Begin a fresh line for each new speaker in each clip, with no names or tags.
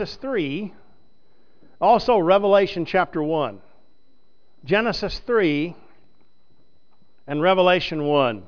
3, also Revelation chapter 1. Genesis 3 and Revelation 1.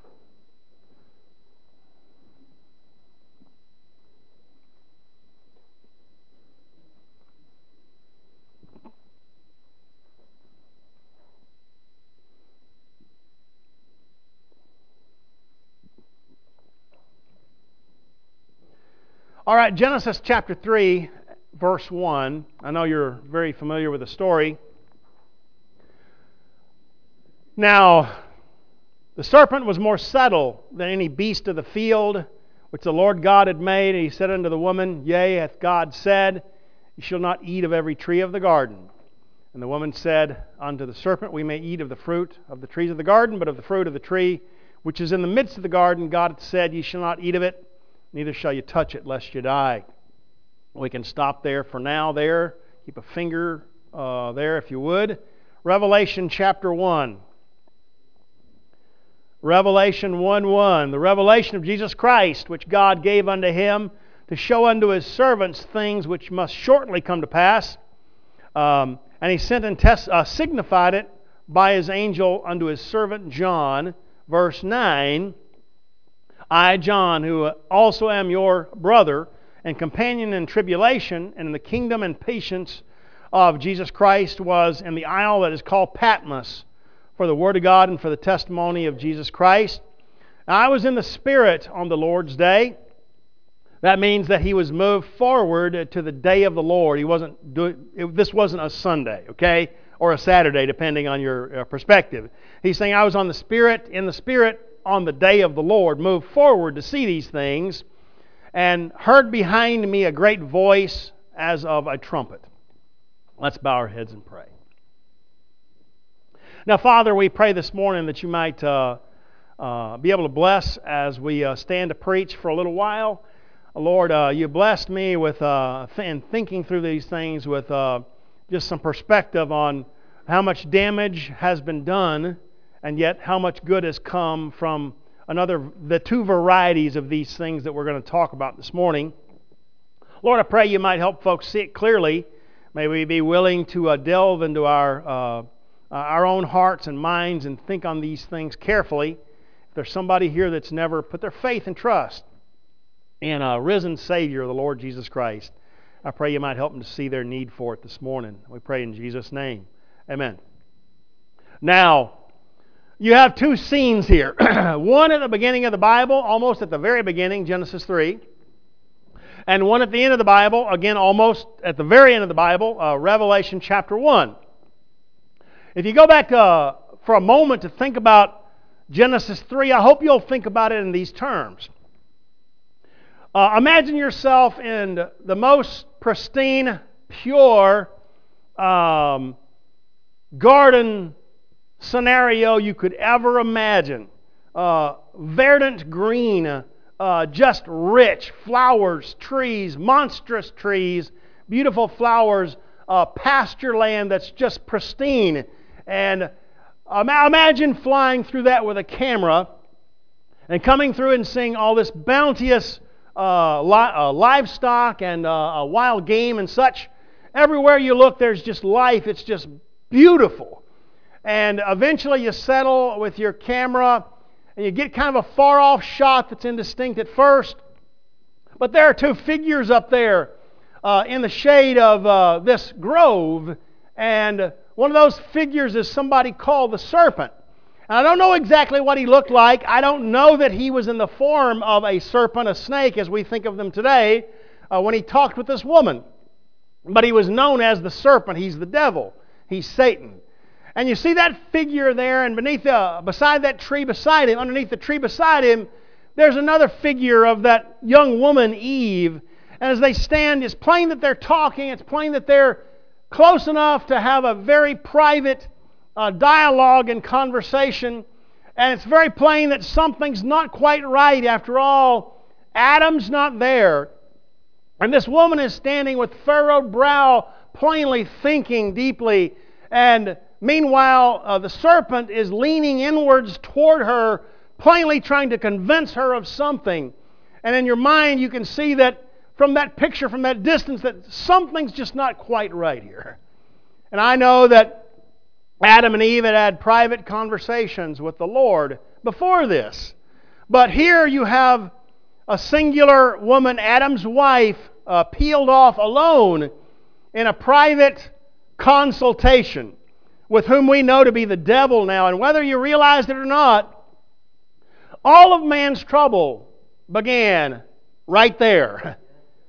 All right, Genesis chapter 3, verse 1. I know you're very familiar with the story. Now, the serpent was more subtle than any beast of the field, which the Lord God had made. And he said unto the woman, Yea, hath God said, You shall not eat of every tree of the garden. And the woman said unto the serpent, We may eat of the fruit of the trees of the garden, but of the fruit of the tree which is in the midst of the garden, God hath said, Ye shall not eat of it, neither shall you touch it, lest you die. We can stop there for now there. Keep a finger there if you would. Revelation chapter 1. Revelation 1:1. The revelation of Jesus Christ, which God gave unto him to show unto his servants things which must shortly come to pass. And he sent and signified it by his angel unto his servant John. Verse 9. I, John, who also am your brother and companion in tribulation and in the kingdom and patience of Jesus Christ, was in the isle that is called Patmos for the word of God and for the testimony of Jesus Christ. Now, I was in the Spirit on the Lord's day. That means that he was moved forward to the day of the Lord. This wasn't a Sunday, okay, or a Saturday, depending on your perspective. He's saying I was in the Spirit on the day of the Lord, moved forward to see these things, and heard behind me a great voice as of a trumpet. Let's bow our heads and pray. Now, Father, we pray this morning that you might be able to bless as we stand to preach for a little while. Lord, you blessed me with in thinking through these things with just some perspective on how much damage has been done and yet how much good has come from the two varieties of these things that we're going to talk about this morning. Lord, I pray you might help folks see it clearly. May we be willing to delve into our own hearts and minds and think on these things carefully. If there's somebody here that's never put their faith and trust in a risen Savior, the Lord Jesus Christ, I pray you might help them to see their need for it this morning. We pray in Jesus' name. Amen. Now, you have two scenes here. One at the beginning of the Bible, almost at the very beginning, Genesis 3. And one at the end of the Bible, again almost at the very end of the Bible, Revelation chapter 1. If you go back for a moment to think about Genesis 3, I hope you'll think about it in these terms. Imagine yourself in the most pristine, pure garden scenario you could ever imagine. Verdant green, just rich, flowers, trees, monstrous trees, beautiful flowers, pasture land that's just pristine. And imagine flying through that with a camera and coming through and seeing all this bounteous livestock and wild game and such. Everywhere you look, there's just life. It's just beautiful. And eventually you settle with your camera and you get kind of a far-off shot that's indistinct at first. But there are two figures up there in the shade of this grove. And one of those figures is somebody called the serpent. And I don't know exactly what he looked like. I don't know that he was in the form of a serpent, a snake, as we think of them today, when he talked with this woman. But he was known as the serpent. He's the devil. He's Satan. And you see that figure there, and beside that tree beside him, underneath the tree beside him, there's another figure of that young woman, Eve. And as they stand, it's plain that they're talking. It's plain that they're close enough to have a very private dialogue and conversation. And it's very plain that something's not quite right. After all, Adam's not there. And this woman is standing with furrowed brow, plainly thinking deeply. And meanwhile, the serpent is leaning inwards toward her, plainly trying to convince her of something. And in your mind, you can see that from that picture, from that distance, that something's just not quite right here. And I know that Adam and Eve had private conversations with the Lord before this. But here you have a singular woman, Adam's wife, peeled off alone in a private consultation with whom we know to be the devil now. And whether you realized it or not, all of man's trouble began right there.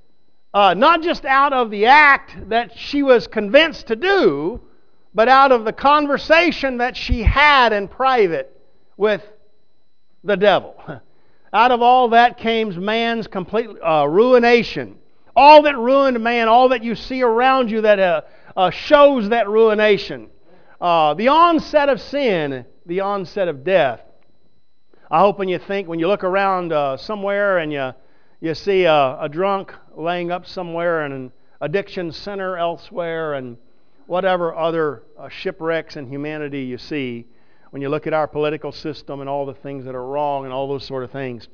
Not just out of the act that she was convinced to do, but out of the conversation that she had in private with the devil. Out of all that came man's complete ruination. All that ruined man, all that you see around you that shows that ruination. The onset of sin, the onset of death. I hope when you look around somewhere and you see a drunk laying up somewhere in an addiction center elsewhere and whatever other shipwrecks in humanity you see, when you look at our political system and all the things that are wrong and all those sort of things,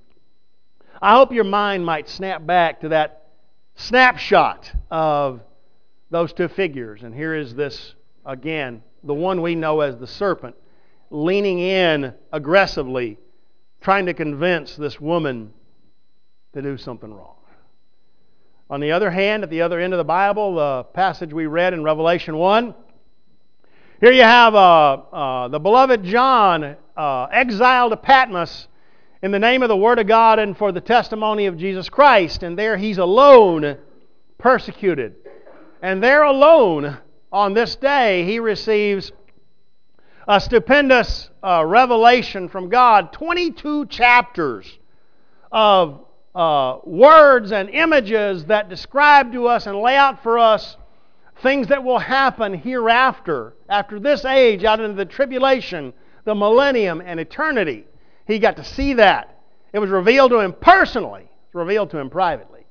I hope your mind might snap back to that snapshot of those two figures. And here is this, again, the one we know as the serpent, leaning in aggressively, trying to convince this woman to do something wrong. On the other hand, at the other end of the Bible, the passage we read in Revelation 1, here you have the beloved John exiled to Patmos in the name of the Word of God and for the testimony of Jesus Christ. And there he's alone, persecuted. And there alone, on this day, he receives a stupendous revelation from God. 22 chapters of words and images that describe to us and lay out for us things that will happen hereafter, after this age, out into the tribulation, the millennium, and eternity. He got to see that. It was revealed to him personally. It was revealed to him privately.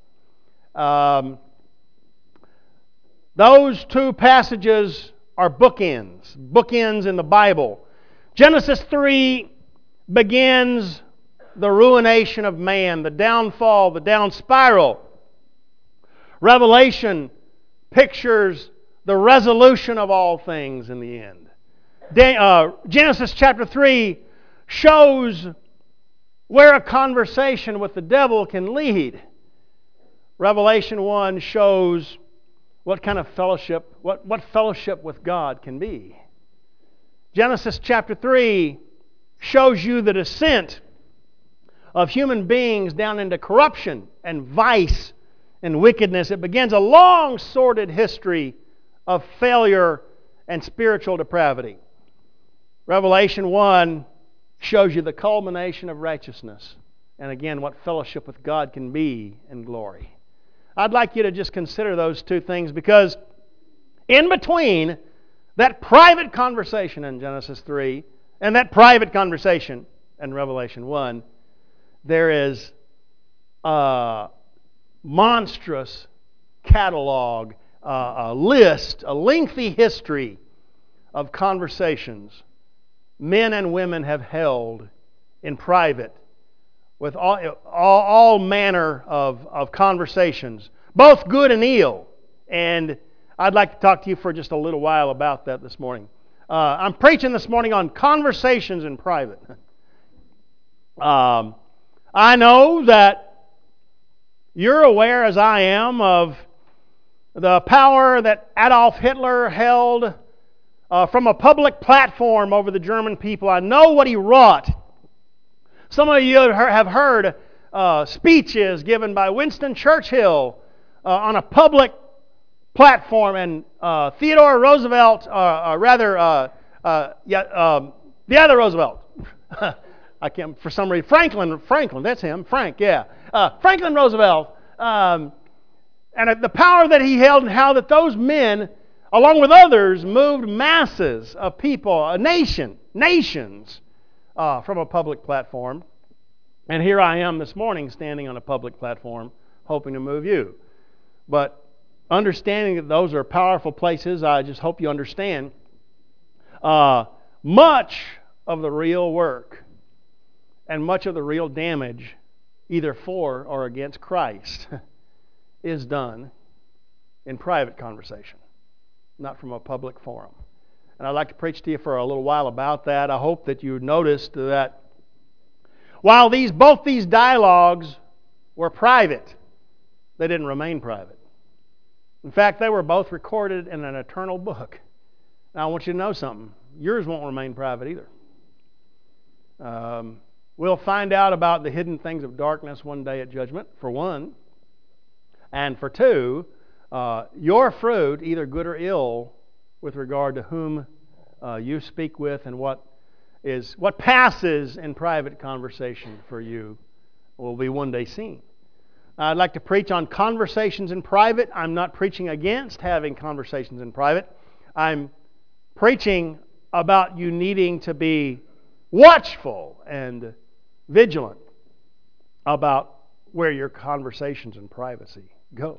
Those two passages are bookends in the Bible. Genesis 3 begins the ruination of man, the downfall, the down spiral. Revelation pictures the resolution of all things in the end. Genesis chapter 3 shows where a conversation with the devil can lead. Revelation 1 shows what kind of fellowship, what fellowship with God can be. Genesis chapter 3 shows you the descent of human beings down into corruption and vice and wickedness. It begins a long, sordid history of failure and spiritual depravity. Revelation 1 shows you the culmination of righteousness. And again, what fellowship with God can be in glory. I'd like you to just consider those two things, because in between that private conversation in Genesis 3 and that private conversation in Revelation 1, there is a monstrous catalog, a list, a lengthy history of conversations men and women have held in private with all manner of conversations, both good and ill. And I'd like to talk to you for just a little while about that this morning. I'm preaching this morning on conversations in private. I know that you're aware, as I am, of the power that Adolf Hitler held from a public platform over the German people. I know what he wrought. Some of you have heard speeches given by Winston Churchill on a public platform, and Theodore Roosevelt, the other Roosevelt. I can't, for some reason, Franklin, that's him, Frank, yeah. Franklin Roosevelt, and the power that he held, and how that those men, along with others, moved masses of people, nations, from a public platform. And here I am this morning standing on a public platform hoping to move you. But understanding that those are powerful places, I just hope you understand much of the real work and much of the real damage, either for or against Christ, is done in private conversation, not from a public forum. And I'd like to preach to you for a little while about that. I hope that you noticed that while both these dialogues were private, they didn't remain private. In fact, they were both recorded in an eternal book. Now, I want you to know something. Yours won't remain private either. We'll find out about the hidden things of darkness one day at judgment, for one. And for two, your fruit, either good or ill, with regard to whom you speak with and what passes in private conversation for you, will be one day seen. I'd like to preach on conversations in private. I'm not preaching against having conversations in private. I'm preaching about you needing to be watchful and vigilant about where your conversations in privacy go.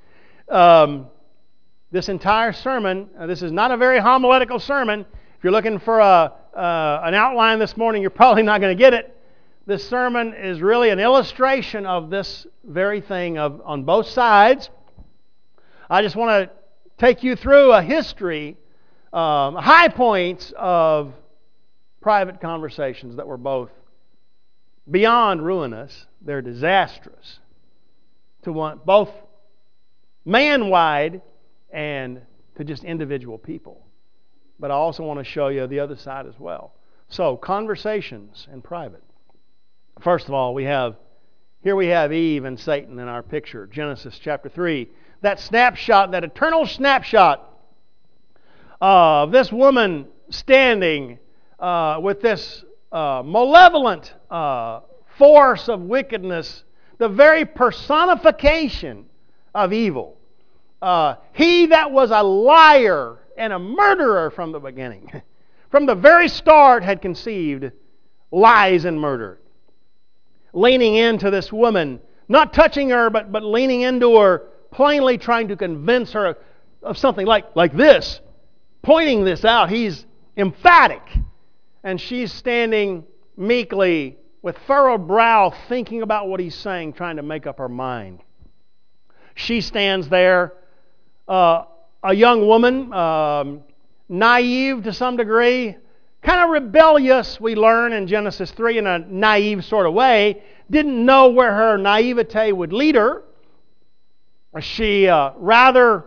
This entire sermon, this is not a very homiletical sermon. If you're looking for an outline this morning, you're probably not going to get it. This sermon is really an illustration of this very thing on both sides. I just want to take you through a history, high points of private conversations that were both beyond ruinous. They're disastrous to both man-wide and to just individual people. But I also want to show you the other side as well. So, conversations in private. First of all, we have Eve and Satan in our picture. Genesis chapter 3. That snapshot, that eternal snapshot of this woman standing with this malevolent force of wickedness, the very personification of evil. He that was a liar and a murderer from the beginning, from the very start had conceived lies and murder. Leaning into this woman, not touching her, but leaning into her, plainly trying to convince her of something like this, pointing this out. He's emphatic. And she's standing meekly with furrowed brow, thinking about what he's saying, trying to make up her mind. She stands there, a young woman, naive to some degree, kind of rebellious, we learn in Genesis 3 in a naive sort of way. Didn't know where her naivete would lead her. She rather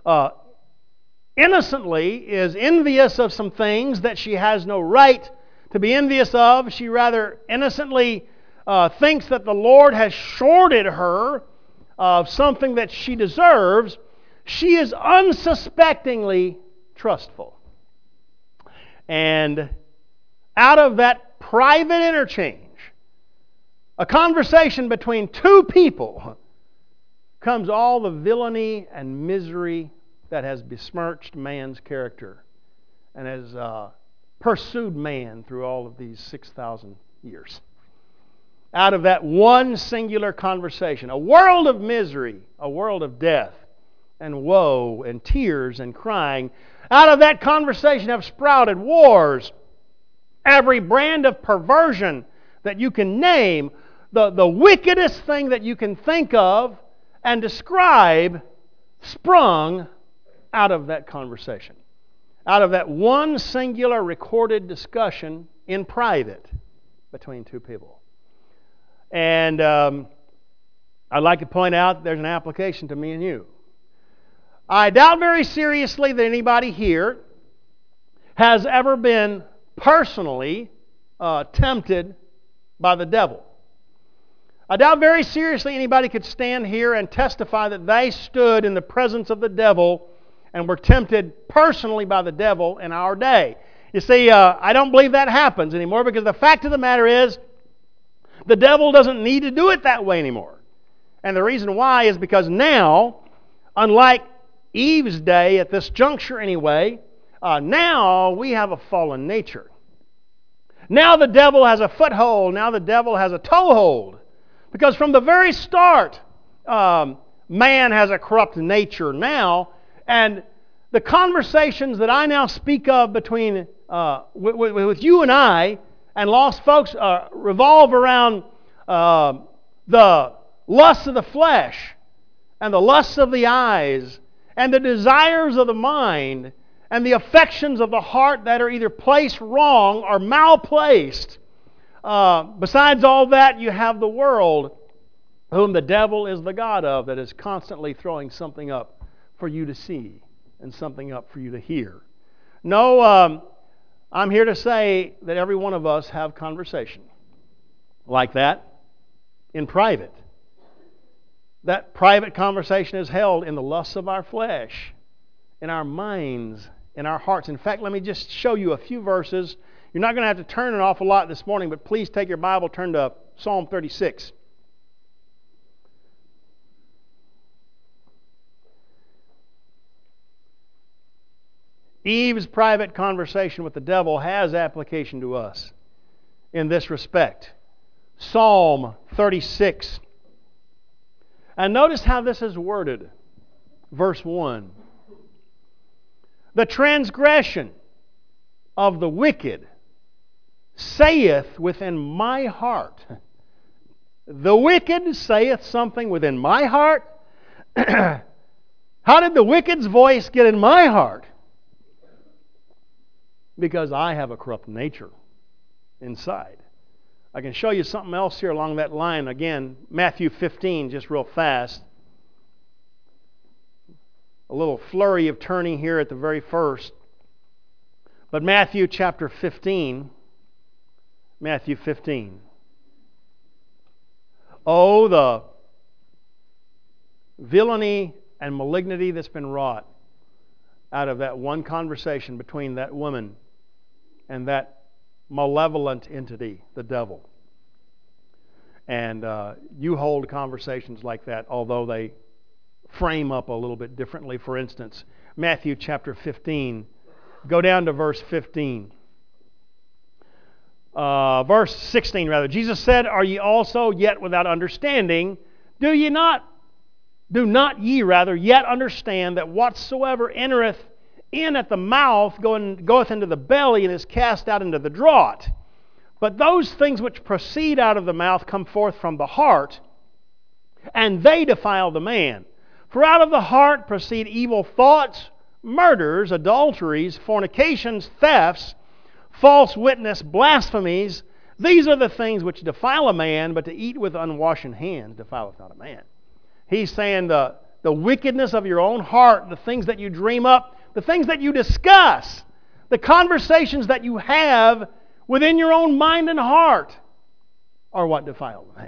innocently is envious of some things that she has no right to be envious of. She rather innocently thinks that the Lord has shorted her of something that she deserves. She is unsuspectingly trustful. And out of that private interchange, a conversation between two people, comes all the villainy and misery that has besmirched man's character and has pursued man through all of these 6,000 years. Out of that one singular conversation, a world of misery, a world of death and woe and tears and crying, out of that conversation have sprouted wars, every brand of perversion that you can name, the wickedest thing that you can think of and describe sprung out of that conversation. Out of that one singular recorded discussion in private between two people. And I'd like to point out there's an application to me and you. I doubt very seriously that anybody here has ever been personally tempted by the devil. I doubt very seriously anybody could stand here and testify that they stood in the presence of the devil and were tempted personally by the devil in our day. You see, I don't believe that happens anymore because the fact of the matter is the devil doesn't need to do it that way anymore. And the reason why is because now, unlike Eve's day at this juncture anyway, now we have a fallen nature. Now the devil has a foothold. Now the devil has a toehold. Because from the very start, man has a corrupt nature now, and the conversations that I now speak of between with you and I and lost folks revolve around the lusts of the flesh and the lusts of the eyes and the desires of the mind and the affections of the heart that are either placed wrong or malplaced. Besides all that, you have the world, whom the devil is the god of, that is constantly throwing something up for you to see and something up for you to hear. No, I'm here to say that every one of us have conversation like that in private. That private conversation is held in the lusts of our flesh, in our minds, in our hearts. In fact, let me just show you a few verses. You're not going to have to turn an awful lot this morning, but please take your Bible, turn to Psalm 36. Eve's private conversation with the devil has application to us in this respect. Psalm 36. And notice how this is worded. Verse 1. The transgression of the wicked saith within my heart. The wicked saith something within my heart? How did the wicked's voice get in my heart? Because I have a corrupt nature inside. I can show you something else here along that line. Again, Matthew 15, just real fast. A little flurry of turning here at the very first. But Matthew chapter 15. Matthew 15. Oh, the villainy and malignity that's been wrought out of that one conversation between that woman and that malevolent entity, the devil. And you hold conversations like that, although they frame up a little bit differently. For instance, Matthew chapter 15. Go down to verse 15. Verse 16, rather. Jesus said, Are ye also yet without understanding? Do not ye yet understand that whatsoever entereth in at the mouth goeth into the belly and is cast out into the draught? But those things which proceed out of the mouth come forth from the heart, and they defile the man. For out of the heart proceed evil thoughts, murders, adulteries, fornications, thefts, false witness, blasphemies. These are the things which defile a man, but to eat with unwashen hands defileth not a man. He's saying the wickedness of your own heart, the things that you dream up, the things that you discuss, the conversations that you have within your own mind and heart are what defile the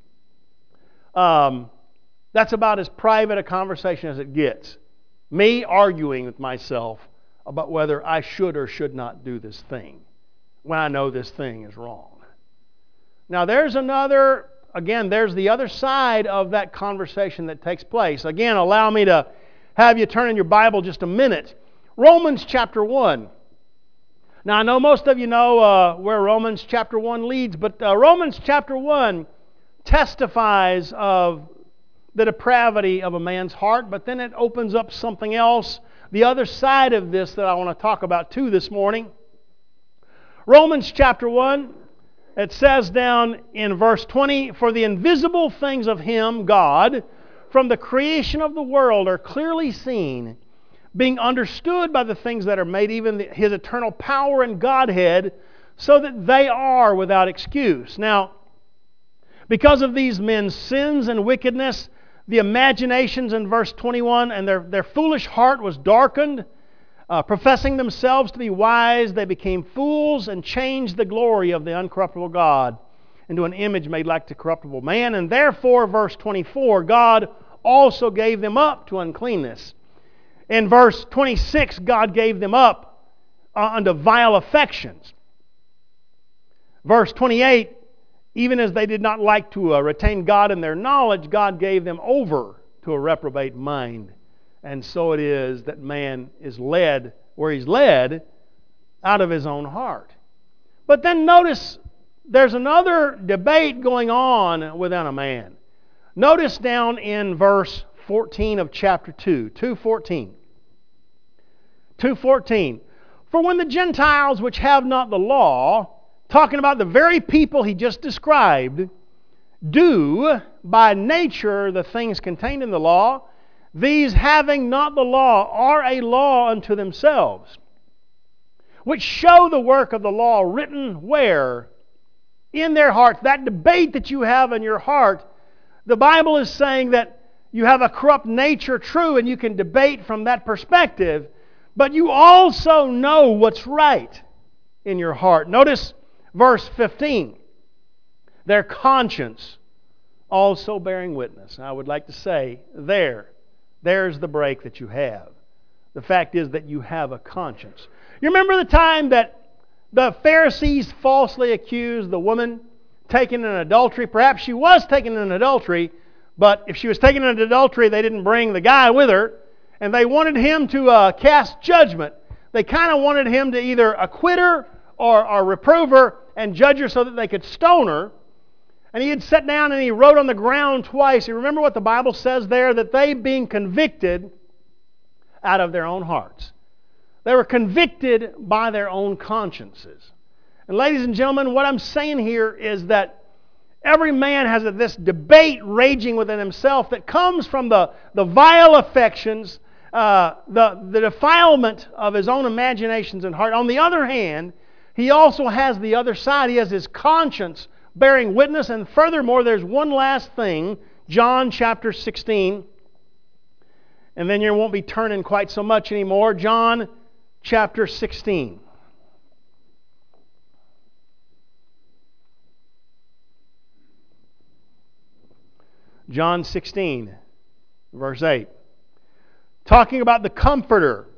man. That's about as private a conversation as it gets. Me arguing with myself about whether I should or should not do this thing when I know this thing is wrong. Now there's the other side of that conversation that takes place. Again, allow me to have you turn in your Bible just a minute. Romans chapter 1. Now I know most of you know where Romans chapter 1 leads, but Romans chapter 1 testifies of the depravity of a man's heart, but then it opens up something else, the other side of this that I want to talk about too this morning. Romans chapter 1, it says down in verse 20, For the invisible things of Him, God, from the creation of the world are clearly seen, being understood by the things that are made, even His eternal power and Godhead, so that they are without excuse. Now, because of these men's sins and wickedness, the imaginations in verse 21, and their foolish heart was darkened. Professing themselves to be wise, they became fools and changed the glory of the uncorruptible God into an image made like to corruptible man. And therefore, verse 24, God also gave them up to uncleanness. In verse 26, God gave them up unto vile affections. Verse 28, even as they did not like to retain God in their knowledge, God gave them over to a reprobate mind. And so it is that man is led where he's led out of his own heart. But then notice there's another debate going on within a man. Notice down in verse 14 of chapter 2, 2:14. 2:14. For when the Gentiles which have not the law, talking about the very people he just described, do by nature the things contained in the law, these having not the law are a law unto themselves, which show the work of the law written where? In their hearts. That debate that you have in your heart, the Bible is saying that you have a corrupt nature, true, and you can debate from that perspective, but you also know what's right in your heart. Notice verse 15. Their conscience also bearing witness. I would like to say, there's the break that you have. The fact is that you have a conscience. You remember the time that the Pharisees falsely accused the woman taken in adultery? Perhaps she was taken in adultery, but if she was taken in adultery, they didn't bring the guy with her, and they wanted him to cast judgment. They kind of wanted him to either acquit her or reprove her and judge her so that they could stone her. And he had sat down and he wrote on the ground twice. You remember what the Bible says there? That they being convicted out of their own hearts. They were convicted by their own consciences. And ladies and gentlemen, what I'm saying here is that every man has this debate raging within himself that comes from the vile affections, the defilement of his own imaginations and heart. On the other hand, he also has the other side. He has his conscience bearing witness. And furthermore, there's one last thing, John chapter 16. And then you won't be turning quite so much anymore. John chapter 16. John 16, verse 8. Talking about the Comforter.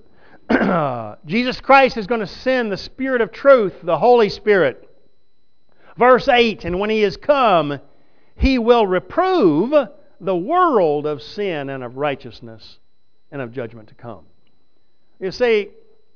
Jesus Christ is going to send the Spirit of truth, the Holy Spirit. Verse 8, and when He is come, He will reprove the world of sin and of righteousness and of judgment to come. You see,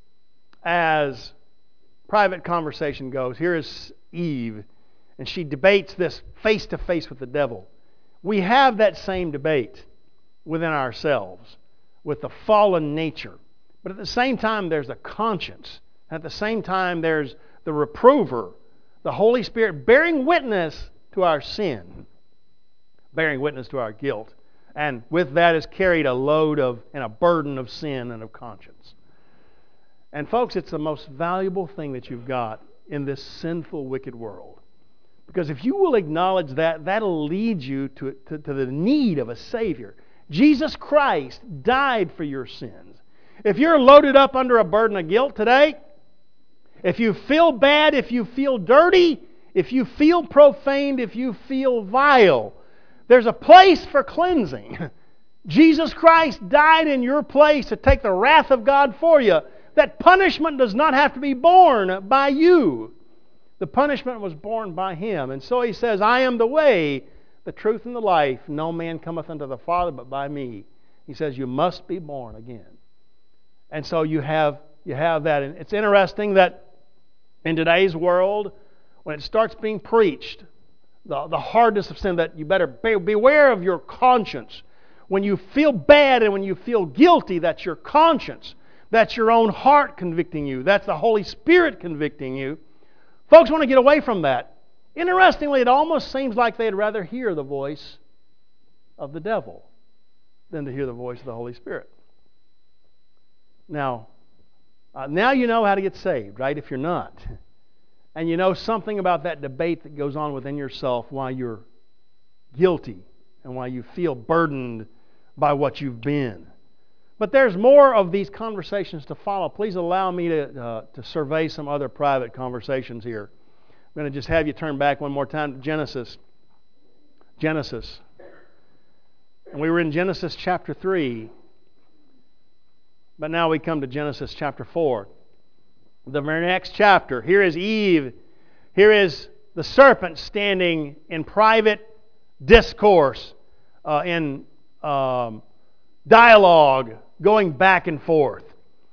as private conversation goes, here is Eve, and she debates this face to face with the devil. We have that same debate within ourselves with the fallen nature. But at the same time, there's a conscience. At the same time, there's the reprover, the Holy Spirit, bearing witness to our sin, bearing witness to our guilt. And with that is carried a load of and a burden of sin and of conscience. And folks, it's the most valuable thing that you've got in this sinful, wicked world. Because if you will acknowledge that, that'll lead you to the need of a Savior. Jesus Christ died for your sins. If you're loaded up under a burden of guilt today, if you feel bad, if you feel dirty, if you feel profaned, if you feel vile, there's a place for cleansing. Jesus Christ died in your place to take the wrath of God for you. That punishment does not have to be borne by you. The punishment was borne by Him. And so He says, I am the way, the truth, and the life. No man cometh unto the Father but by me. He says, you must be born again. And so you have that. And it's interesting that in today's world, when it starts being preached, the hardness of sin, that you better beware of your conscience. When you feel bad and when you feel guilty, that's your conscience. That's your own heart convicting you. That's the Holy Spirit convicting you. Folks want to get away from that. Interestingly, it almost seems like they'd rather hear the voice of the devil than to hear the voice of the Holy Spirit. Now you know how to get saved, right? If you're not. And you know something about that debate that goes on within yourself why you're guilty and why you feel burdened by what you've been. But there's more of these conversations to follow. Please allow me to survey some other private conversations here. I'm going to just have you turn back one more time to Genesis. Genesis. And we were in Genesis chapter 3. But now we come to Genesis chapter 4. The very next chapter. Here is Eve. Here is the serpent standing in private discourse, in dialogue, going back and forth.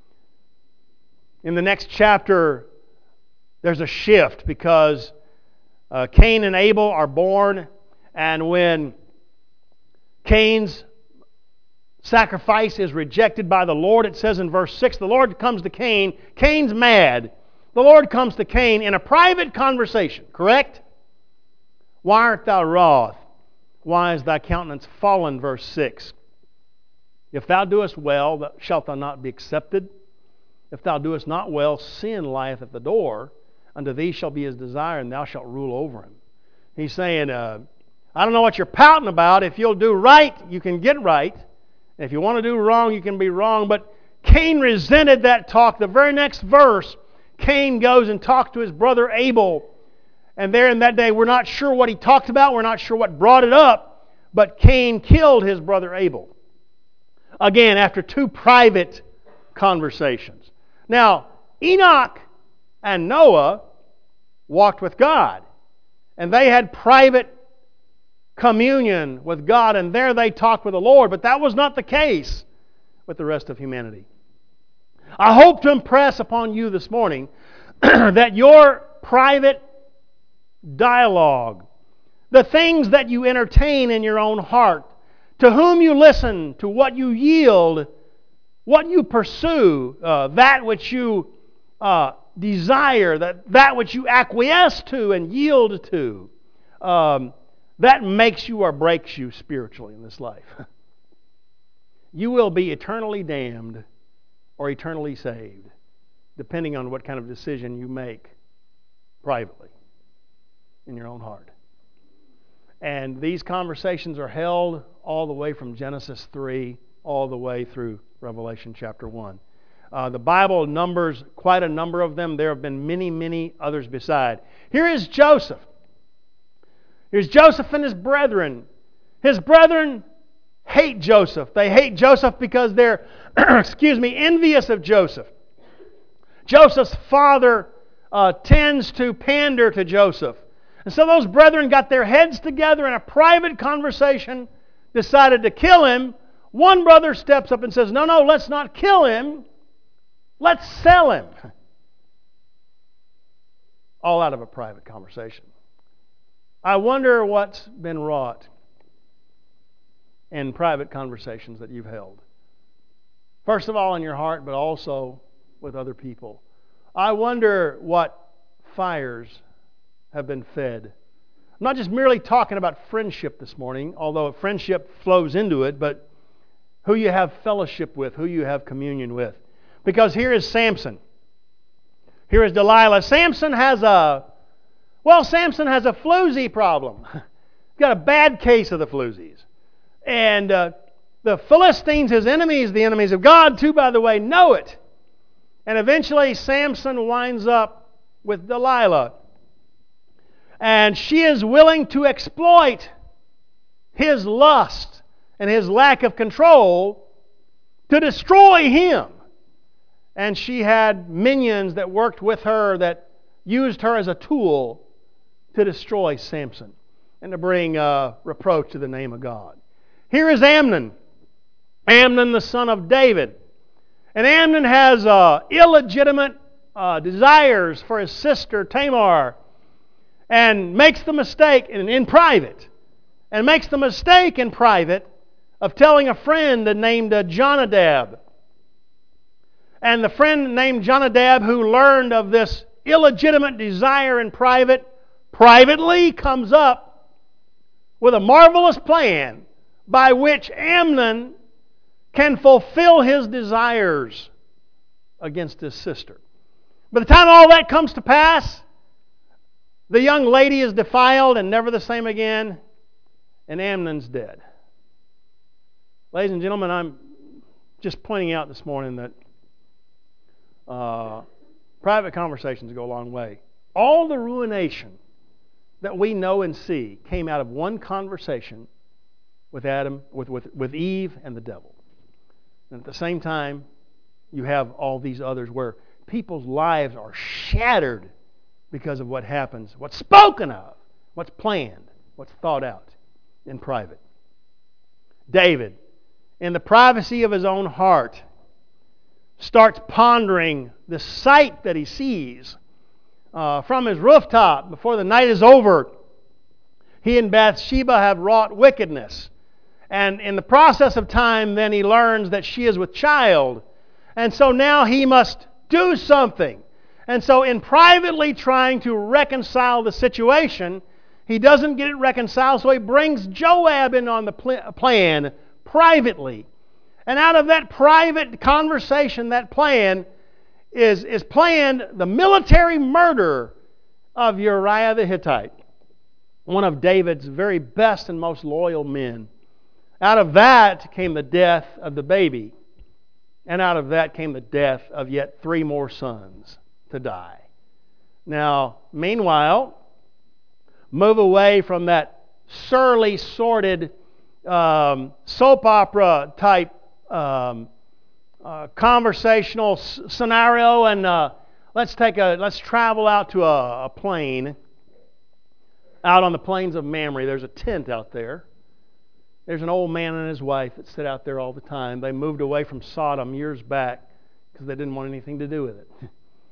In the next chapter, there's a shift because Cain and Abel are born, and when Cain's sacrifice is rejected by the Lord, it says in verse 6, the Lord comes to Cain. Cain's mad. The Lord comes to Cain in a private conversation, correct? Why art thou wroth why is thy countenance fallen? Verse 6. If thou doest well, shalt thou not be accepted? If thou doest not well, sin lieth at the door. Unto thee shall be his desire, and thou shalt rule over him. He's saying, I don't know what you're pouting about. If you'll do right, you can get right. And if you want to do wrong, you can be wrong. But Cain resented that talk. The very next verse, Cain goes and talks to his brother Abel. And there in that day, we're not sure what he talked about. We're not sure what brought it up. But Cain killed his brother Abel. Again, after two private conversations. Now, Enoch and Noah walked with God. And they had private communion with God. And there they talked with the Lord. But that was not the case with the rest of humanity. I hope to impress upon you this morning that your private dialogue, the things that you entertain in your own heart, to whom you listen, to what you yield, what you pursue, that which you desire, that which you acquiesce to and yield to, that makes you or breaks you spiritually in this life. You will be eternally damned or eternally saved, depending on what kind of decision you make privately in your own heart. And these conversations are held all the way from Genesis 3 all the way through Revelation chapter 1. The Bible numbers quite a number of them. There have been many, many others beside. Here is Joseph. Here's Joseph and his brethren. His brethren hate Joseph. They hate Joseph because they're, envious of Joseph. Joseph's father tends to pander to Joseph. And so those brethren got their heads together in a private conversation, decided to kill him. One brother steps up and says, no, let's not kill him. Let's sell him. All out of a private conversation. I wonder what's been wrought in private conversations that you've held. First of all in your heart, but also with other people. I wonder what fires have been fed. I'm not just merely talking about friendship this morning, although friendship flows into it, but who you have fellowship with, who you have communion with. Because here is Samson. Here is Delilah. Samson has a floozy problem. He's got a bad case of the floozies. And the Philistines, his enemies, the enemies of God too, by the way, know it. And eventually Samson winds up with Delilah. And she is willing to exploit his lust and his lack of control to destroy him. And she had minions that worked with her that used her as a tool to destroy Samson and to bring reproach to the name of God. Here is Amnon. Amnon, the son of David. And Amnon has illegitimate desires for his sister Tamar. And makes the mistake in private. And makes the mistake in private of telling a friend named Jonadab. And the friend named Jonadab who learned of this illegitimate desire in privately comes up with a marvelous plan by which Amnon can fulfill his desires against his sister. By the time all that comes to pass, the young lady is defiled and never the same again, and Amnon's dead. Ladies and gentlemen, I'm just pointing out this morning that private conversations go a long way. All the ruination that we know and see came out of one conversation with Adam, with Eve and the devil. And at the same time, you have all these others where people's lives are shattered because of what happens, what's spoken of, what's planned, what's thought out in private. David, in the privacy of his own heart, starts pondering the sight that he sees from his rooftop before the night is over. He and Bathsheba have wrought wickedness. And in the process of time, then he learns that she is with child. And so now he must do something. And so in privately trying to reconcile the situation, He doesn't get it reconciled, so he brings Joab in on the plan privately. And out of that private conversation, that plan is planned the military murder of Uriah the Hittite, one of David's very best and most loyal men. Out of that came the death of the baby. And out of that came the death of yet 3 more sons to die. Now, meanwhile, move away from that surly, sordid soap opera type conversational scenario, and let's travel out to a plain, out on the plains of Mamre. There's a tent out there. There's an old man and his wife that sit out there all the time. They moved away from Sodom years back because they didn't want anything to do with it.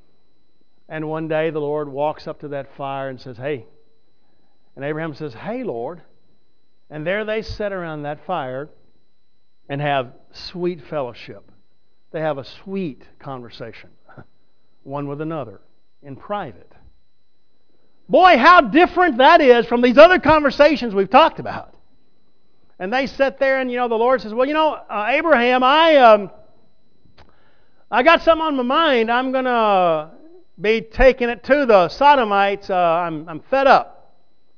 And one day the Lord walks up to that fire and says, "Hey." And Abraham says, "Hey, Lord." And there they sit around that fire and have sweet fellowship. They have a sweet conversation, one with another, in private. Boy, how different that is from these other conversations we've talked about. And they sit there, and the Lord says, "Well, Abraham, I got something on my mind. I'm going to be taking it to the Sodomites. I'm fed up."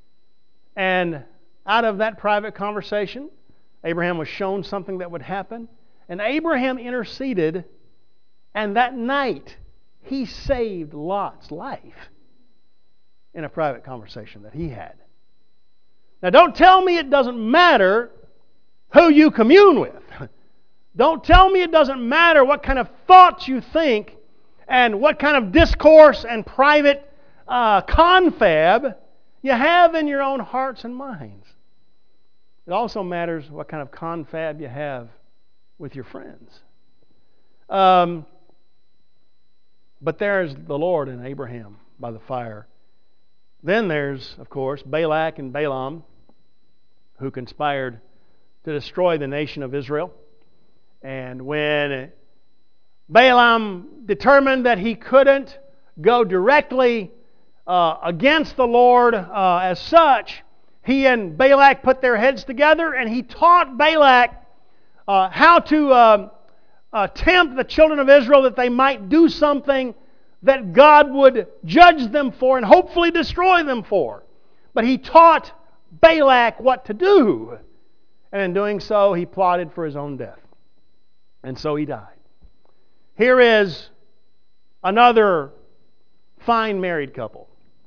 And out of that private conversation, Abraham was shown something that would happen. And Abraham interceded, and that night he saved Lot's life in a private conversation that he had. Now, don't tell me it doesn't matter who you commune with. Don't tell me it doesn't matter what kind of thoughts you think and what kind of discourse and private confab you have in your own hearts and minds. It also matters what kind of confab you have with your friends. But there's the Lord and Abraham by the fire. Then there's, of course, Balak and Balaam, who conspired to destroy the nation of Israel. And when Balaam determined that he couldn't go directly against the Lord as such, he and Balak put their heads together, and he taught Balak how to tempt the children of Israel that they might do something that God would judge them for and hopefully destroy them for. But he taught Balak what to do. And in doing so, he plotted for his own death. And so he died. Here is another fine married couple.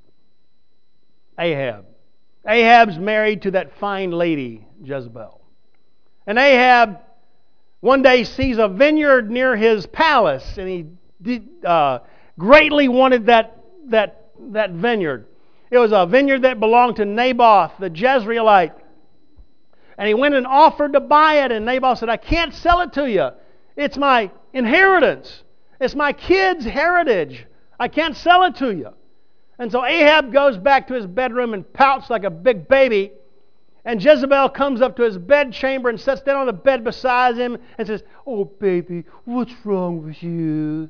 Ahab. Ahab's married to that fine lady, Jezebel. And Ahab one day sees a vineyard near his palace, and he greatly wanted that vineyard. It was a vineyard that belonged to Naboth, the Jezreelite. And he went and offered to buy it, and Naboth said, "I can't sell it to you. It's my inheritance. It's my kids' heritage. I can't sell it to you." And so Ahab goes back to his bedroom and pouts like a big baby. And Jezebel comes up to his bedchamber and sits down on the bed beside him and says, "Oh, baby, what's wrong with you?"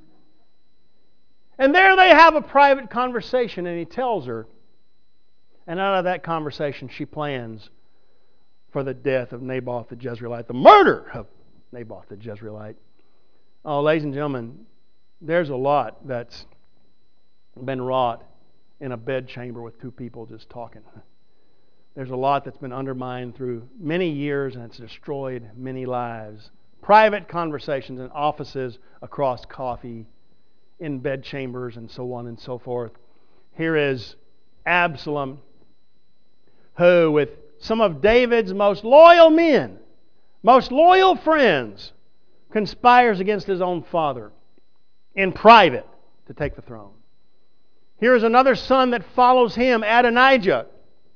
And there they have a private conversation, and he tells her. And out of that conversation, she plans for the death of Naboth the Jezreelite, the murder of Naboth the Jezreelite. Oh, ladies and gentlemen, there's a lot that's been wrought in a bedchamber with 2 people just talking. There's a lot that's been undermined through many years, and it's destroyed many lives. Private conversations in offices, across coffee, in bedchambers, and so on and so forth. Here is Absalom, who, with some of David's most loyal men, most loyal friends, conspires against his own father in private to take the throne. Here is another son that follows him, Adonijah,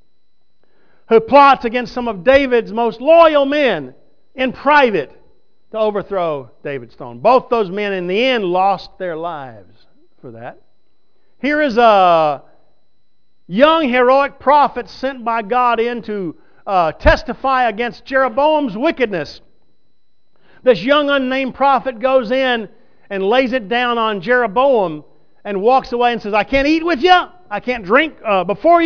who plots against some of David's most loyal men in private to overthrow David's throne. Both those men in the end lost their lives for that. Here is a young heroic prophet sent by God in to testify against Jeroboam's wickedness. This young unnamed prophet goes in and lays it down on Jeroboam and walks away and says, "I can't eat with you. I can't drink before you.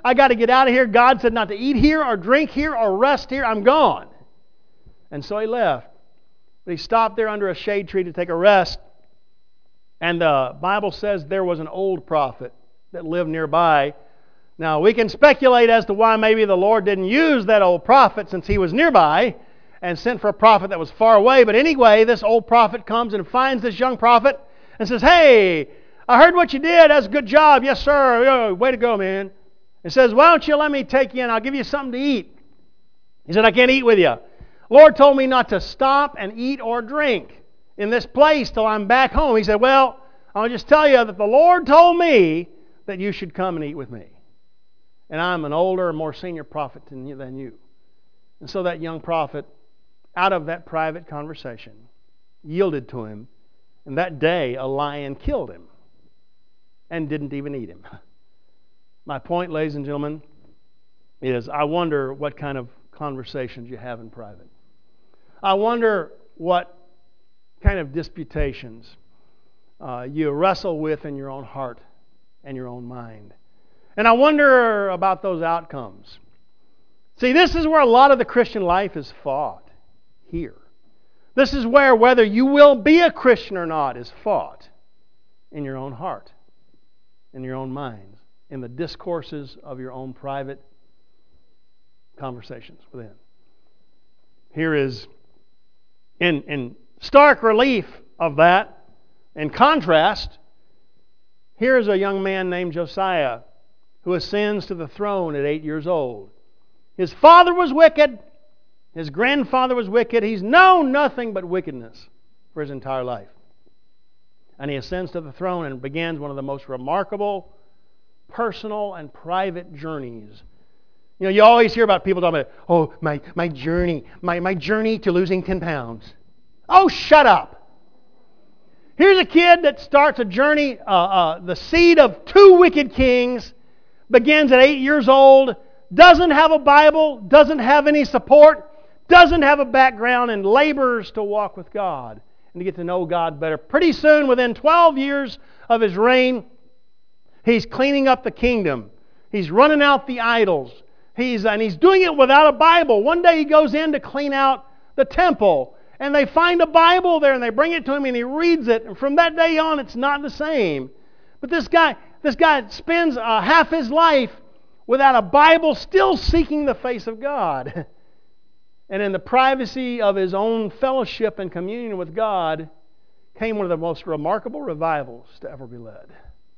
I got to get out of here. God said not to eat here or drink here or rest here. I'm gone. And so he left. But he stopped there under a shade tree to take a rest. And the Bible says there was an old prophet that lived nearby. Now, we can speculate as to why maybe the Lord didn't use that old prophet since he was nearby and sent for a prophet that was far away. But anyway, this old prophet comes and finds this young prophet and says, "Hey, I heard what you did. That's a good job. Yes, sir. Way to go, man." He says, "Why don't you let me take you in? I'll give you something to eat." He said, "I can't eat with you. Lord told me not to stop and eat or drink in this place till I'm back home." He said, "Well, I'll just tell you that the Lord told me that you should come and eat with me. And I'm an older and more senior prophet than you." And so that young prophet, out of that private conversation, yielded to him. And that day, a lion killed him and didn't even eat him. My point, ladies and gentlemen, is I wonder what kind of conversations you have in private. I wonder what kind of disputations you wrestle with in your own heart and your own mind. And I wonder about those outcomes. See, this is where a lot of the Christian life is fought. Here. This is where whether you will be a Christian or not is fought in your own heart, in your own mind, in the discourses of your own private conversations within. Here is, in stark relief of that, in contrast, here is a young man named Josiah who ascends to the throne at 8 years old. His father was wicked. His grandfather was wicked. He's known nothing but wickedness for his entire life. And he ascends to the throne and begins one of the most remarkable personal and private journeys. You know, you always hear about people talking about, my journey to losing 10 pounds. Oh, shut up. Here's a kid that starts a journey, the seed of 2 wicked kings, begins at 8 years old, doesn't have a Bible, doesn't have any support, doesn't have a background, and labors to walk with God and to get to know God better. Pretty soon, within 12 years of his reign, he's cleaning up the kingdom. He's running out the idols. He's doing it without a Bible. One day he goes in to clean out the temple, and they find a Bible there, and they bring it to him, and he reads it. And from that day on, it's not the same. But this guy spends half his life without a Bible, still seeking the face of God. And in the privacy of his own fellowship and communion with God came one of the most remarkable revivals to ever be led.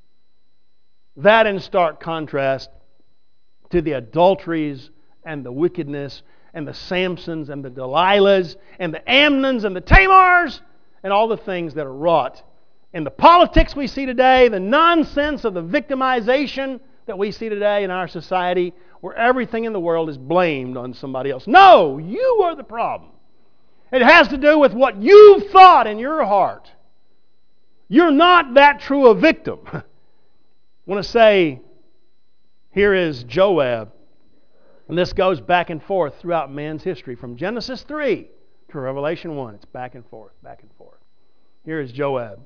That in stark contrast to the adulteries and the wickedness and the Samsons and the Delilahs and the Amnons and the Tamars and all the things that are wrought in the politics we see today, the nonsense of the victimization that we see today in our society, where everything in the world is blamed on somebody else. No, you are the problem. It has to do with what you've thought in your heart. You're not that true a victim. I want to say, here is Joab. And this goes back and forth throughout man's history. From Genesis 3 to Revelation 1. It's back and forth, back and forth. Here is Joab.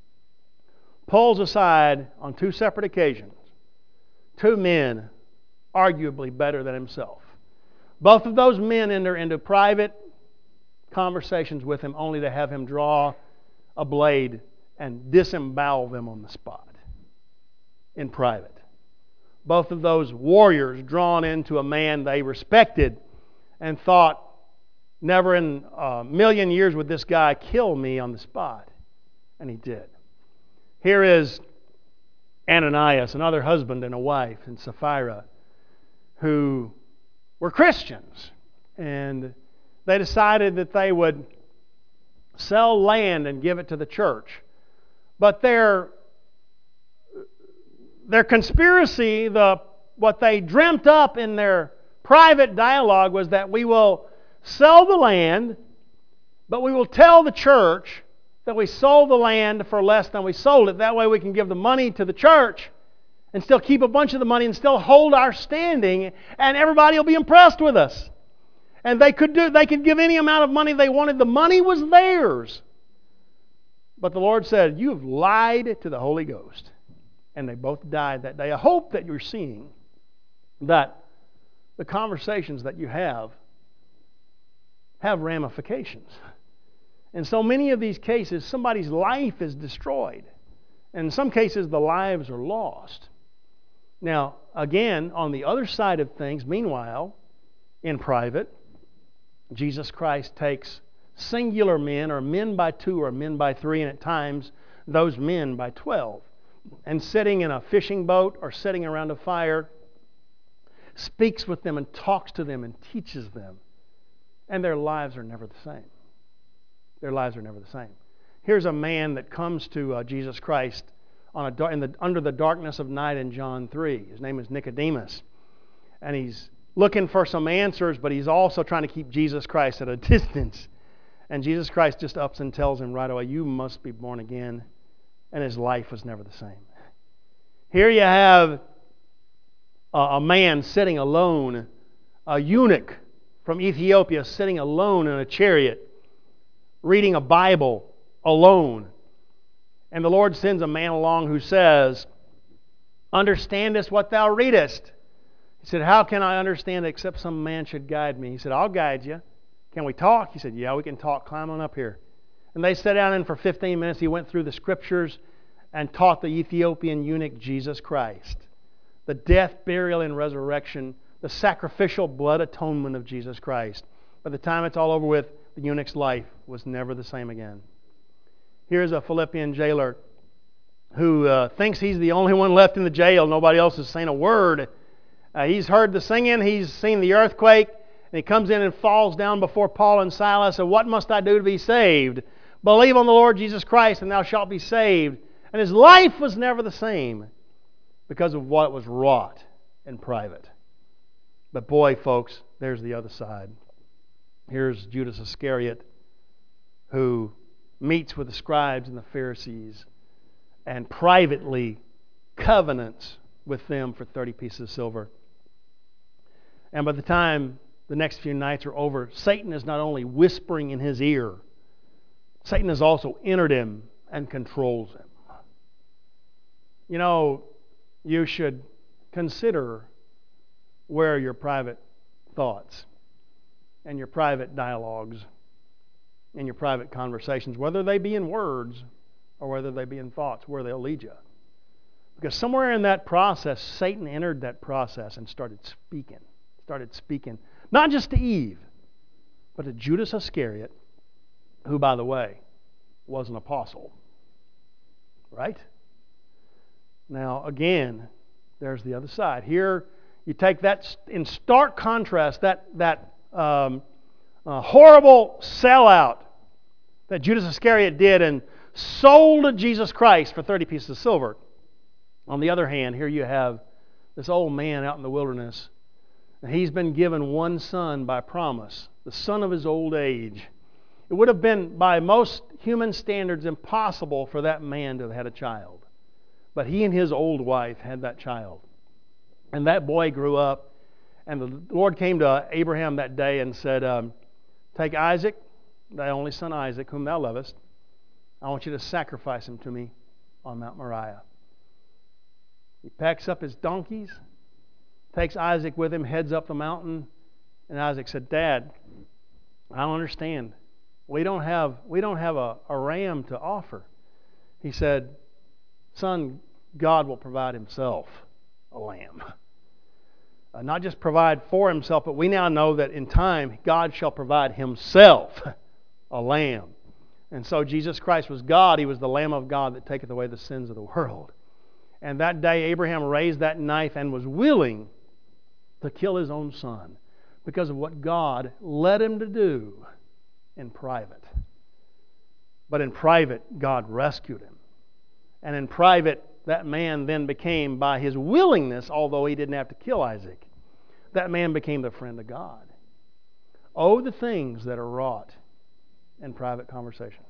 Pulls aside on 2 separate occasions 2 men arguably better than himself. Both of those men enter into private conversations with him only to have him draw a blade and disembowel them on the spot in private. Both of those warriors drawn into a man they respected and thought, never in a million years would this guy kill me on the spot. And he did. Here is Ananias, another husband and a wife, and Sapphira, who were Christians. And they decided that they would sell land and give it to the church. But their conspiracy, what they dreamt up in their private dialogue was that we will sell the land, but we will tell the church that we sold the land for less than we sold it. That way we can give the money to the church and still keep a bunch of the money and still hold our standing, and everybody will be impressed with us. And they could give any amount of money they wanted. The money was theirs. But the Lord said, "You have lied to the Holy Ghost." And they both died that day. A hope that you're seeing that the conversations that you have ramifications. In so many of these cases, somebody's life is destroyed. And in some cases, the lives are lost. Now, again, on the other side of things, meanwhile, in private, Jesus Christ takes singular men, or men by 2, or men by 3, and at times those men by 12, and sitting in a fishing boat or sitting around a fire, speaks with them and talks to them and teaches them. And their lives are never the same. Their lives are never the same. Here's a man that comes to Jesus Christ under the darkness of night in John 3. His name is Nicodemus. And he's looking for some answers, but he's also trying to keep Jesus Christ at a distance. And Jesus Christ just ups and tells him right away, you must be born again. And his life was never the same. Here you have a man sitting alone, a eunuch from Ethiopia sitting alone in a chariot, reading a Bible alone. And the Lord sends a man along who says, understandest what thou readest? He said, how can I understand it except some man should guide me? He said, I'll guide you. Can we talk? He said, yeah, we can talk. Climb on up here. And they sat down, and for 15 minutes he went through the Scriptures and taught the Ethiopian eunuch Jesus Christ. The death, burial, and resurrection, the sacrificial blood atonement of Jesus Christ. By the time it's all over with, the eunuch's life was never the same again. Here's a Philippian jailer who thinks he's the only one left in the jail. Nobody else is saying a word. He's heard the singing, he's seen the earthquake, and he comes in and falls down before Paul and Silas. And what must I do to be saved? Believe on the Lord Jesus Christ, and thou shalt be saved. And his life was never the same because of what was wrought in private. But boy, folks, there's the other side. Here's Judas Iscariot, who meets with the scribes and the Pharisees and privately covenants with them for 30 pieces of silver. And by the time the next few nights are over, Satan is not only whispering in his ear, Satan has also entered him and controls him. You know, you should consider where your private thoughts and your private dialogues and your private conversations, whether they be in words or whether they be in thoughts, where they'll lead you. Because somewhere in that process, Satan entered that process and started speaking. Not just to Eve, but to Judas Iscariot, who, by the way, was an apostle. Right? Now, again, there's the other side. Here, you take that in stark contrast, that horrible sellout that Judas Iscariot did and sold Jesus Christ for 30 pieces of silver. On the other hand, here you have this old man out in the wilderness, and he's been given one son by promise, the son of his old age. It would have been, by most human standards, impossible for that man to have had a child. But he and his old wife had that child. And that boy grew up, and the Lord came to Abraham that day and said, take Isaac, thy only son Isaac, whom thou lovest. I want you to sacrifice him to me on Mount Moriah. He packs up his donkeys, takes Isaac with him, heads up the mountain, and Isaac said, Dad, I don't understand. We don't have a ram to offer. He said, Son, God will provide Himself a lamb. Not just provide for Himself, but we now know that in time God shall provide Himself a lamb. And so Jesus Christ was God. He was the Lamb of God that taketh away the sins of the world. And that day Abraham raised that knife and was willing to kill his own son because of what God led him to do in private. But in private, God rescued him. And in private, that man then became, by his willingness, although he didn't have to kill Isaac, that man became the friend of God. Oh, the things that are wrought in private conversation.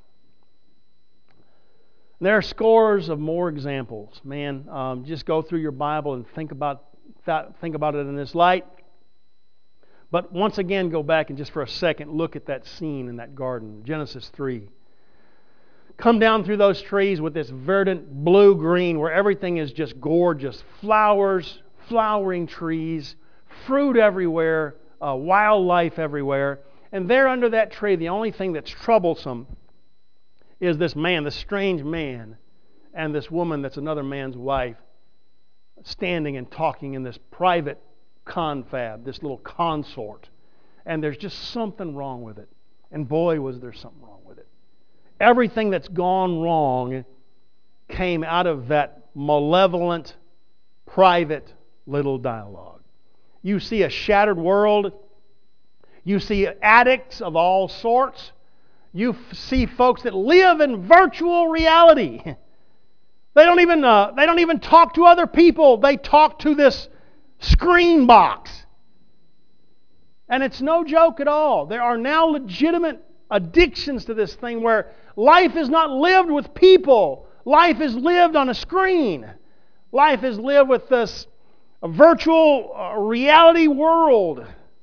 There are scores of more examples. Man, just go through your Bible and think about it in this light. But once again, go back and just for a second look at that scene in that garden, Genesis 3. Come down through those trees with this verdant blue-green where everything is just gorgeous. Flowers, flowering trees, fruit everywhere, wildlife everywhere. And there under that tree, the only thing that's troublesome is this man, this strange man, and this woman that's another man's wife, standing and talking in this private confab, this little consort. And there's just something wrong with it. And boy, was there something wrong with it. Everything that's gone wrong came out of that malevolent, private little dialogue. You see a shattered world. You see addicts of all sorts. You see folks that live in virtual reality. They don't even talk to other people. They talk to this screen box. And it's no joke at all. There are now legitimate addictions to this thing where life is not lived with people. Life is lived on a screen. Life is lived with this virtual reality world.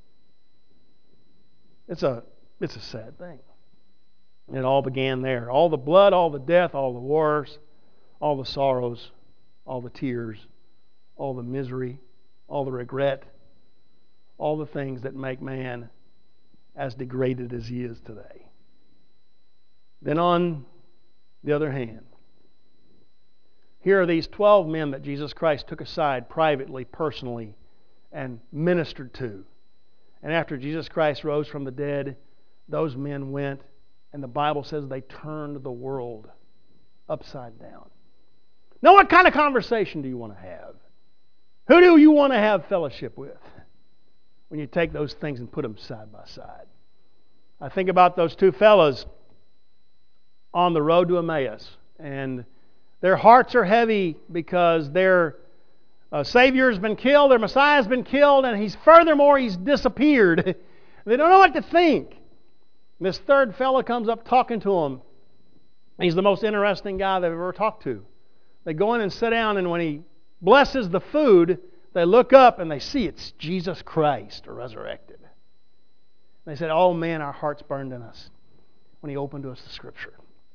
It's a sad thing. It all began there. All the blood, all the death, all the wars, all the sorrows, all the tears, all the misery, all the regret, all the things that make man as degraded as he is today. Then on the other hand, here are these 12 men that Jesus Christ took aside privately, personally, and ministered to. And after Jesus Christ rose from the dead, those men went, and the Bible says they turned the world upside down. Now, what kind of conversation do you want to have? Who do you want to have fellowship with when you take those things and put them side by side? I think about those two fellas on the road to Emmaus, and their hearts are heavy because their Savior has been killed, their Messiah has been killed, and he's disappeared. They don't know what to think. And this third fellow comes up talking to them. He's the most interesting guy they've ever talked to. They go in and sit down, and when he blesses the food, they look up and they see it's Jesus Christ resurrected. They said, "Oh man, our hearts burned in us when he opened to us the Scripture."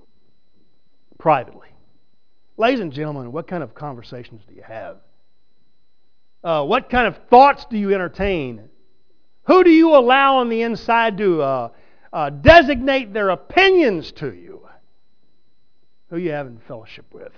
Privately. Ladies and gentlemen, what kind of conversations do you have? What kind of thoughts do you entertain? Who do you allow on the inside to designate their opinions to you? Who you have in fellowship with?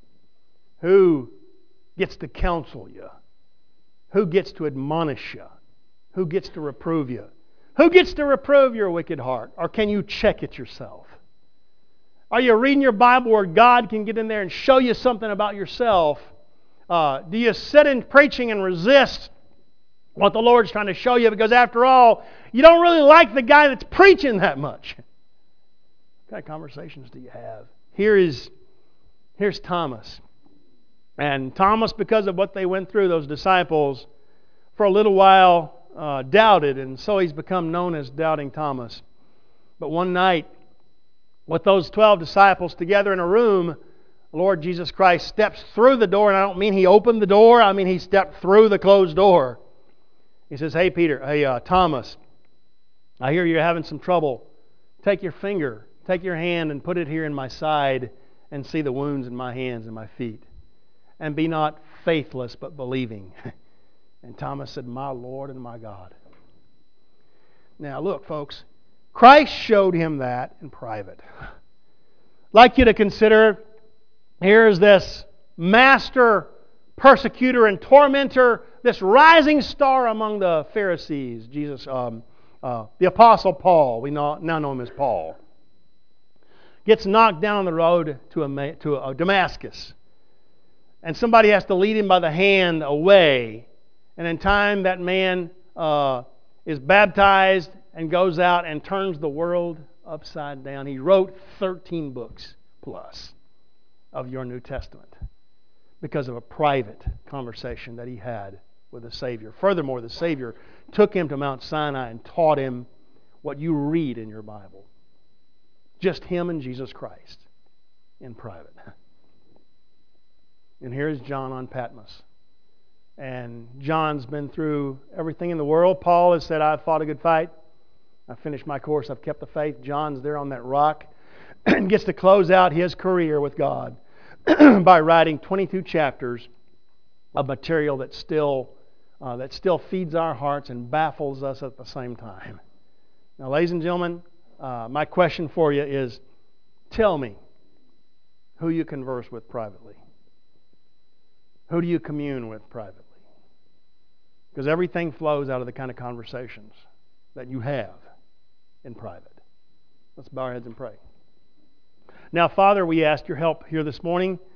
Who gets to counsel you? Who gets to admonish you? Who gets to reprove you? Who gets to reprove your wicked heart? Or can you check it yourself? Are you reading your Bible where God can get in there and show you something about yourself? Do you sit in preaching and resist what the Lord's trying to show you? Because after all, you don't really like the guy that's preaching that much. What kind of conversations do you have? Here's Thomas. And Thomas, because of what they went through, those disciples, for a little while doubted, and so he's become known as Doubting Thomas. But one night, with those 12 disciples together in a room, the Lord Jesus Christ steps through the door, and I don't mean He opened the door, I mean He stepped through the closed door. He says, "Hey Thomas, I hear you're having some trouble. Take your hand and put it here in my side and see the wounds in my hands and my feet. And be not faithless, but believing." And Thomas said, "My Lord and my God." Now look, folks, Christ showed him that in private. I'd like you to consider, here's this master persecutor and tormentor, this rising star among the Pharisees, Jesus, the Apostle Paul. We now know him as Paul. Gets knocked down on the road to Damascus. And somebody has to lead him by the hand away. And in time, that man is baptized and goes out and turns the world upside down. He wrote 13 books plus of your New Testament because of a private conversation that he had with the Savior. Furthermore, the Savior took him to Mount Sinai and taught him what you read in your Bible. Just him and Jesus Christ in private. And here's John on Patmos. And John's been through everything in the world. Paul has said, "I've fought a good fight. I've finished my course. I've kept the faith." John's there on that rock and gets to close out his career with God by writing 22 chapters of material that still feeds our hearts and baffles us at the same time. Now, ladies and gentlemen, my question for you is, tell me who you converse with privately. Who do you commune with privately? Because everything flows out of the kind of conversations that you have in private. Let's bow our heads and pray. Now, Father, we ask your help here this morning.